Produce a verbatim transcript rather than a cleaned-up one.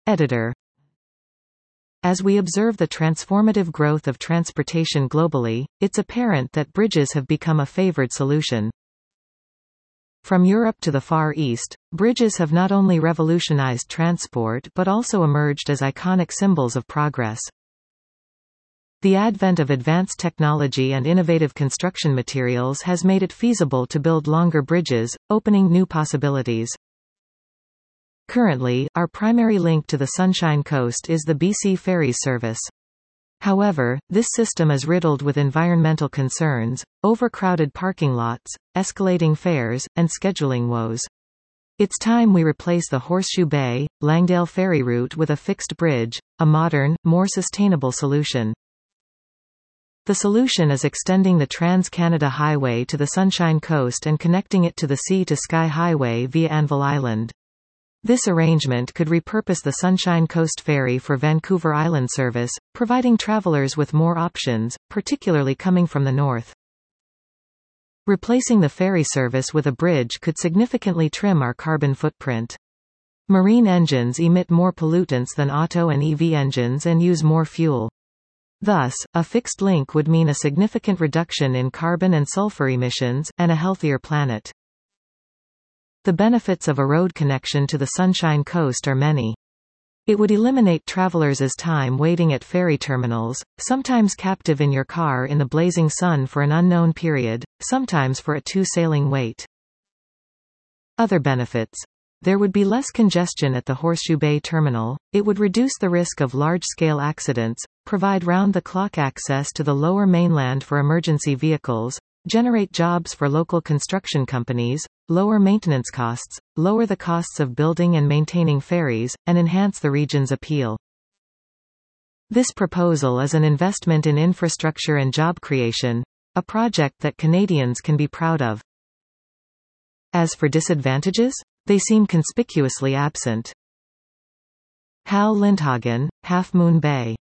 Editor. As we observe the transformative growth of transportation globally, it's apparent that bridges have become a favored solution. From Europe to the Far East, bridges have not only revolutionized transport but also emerged as iconic symbols of progress. The advent of advanced technology and innovative construction materials has made it feasible to build longer bridges, opening new possibilities. Currently, our primary link to the Sunshine Coast is the B C Ferries service. However, this system is riddled with environmental concerns, overcrowded parking lots, escalating fares, and scheduling woes. It's time we replace the Horseshoe Bay, Langdale ferry route with a fixed bridge, a modern, more sustainable solution. The solution is extending the Trans-Canada Highway to the Sunshine Coast and connecting it to the Sea-to-Sky Highway via Anvil Island. This arrangement could repurpose the Sunshine Coast Ferry for Vancouver Island service, providing travelers with more options, particularly coming from the north. Replacing the ferry service with a bridge could significantly trim our carbon footprint. Marine engines emit more pollutants than auto and E V engines and use more fuel. Thus, a fixed link would mean a significant reduction in carbon and sulfur emissions, and a healthier planet. The benefits of a road connection to the Sunshine Coast are many. It would eliminate travelers' time waiting at ferry terminals, sometimes captive in your car in the blazing sun for an unknown period, sometimes for a two-sailing wait. Other benefits. There would be less congestion at the Horseshoe Bay terminal, it would reduce the risk of large-scale accidents, provide round-the-clock access to the lower mainland for emergency vehicles, generate jobs for local construction companies, lower maintenance costs, lower the costs of building and maintaining ferries, and enhance the region's appeal. This proposal is an investment in infrastructure and job creation, a project that Canadians can be proud of. As for disadvantages, they seem conspicuously absent. Hal Lindhagen, Half Moon Bay.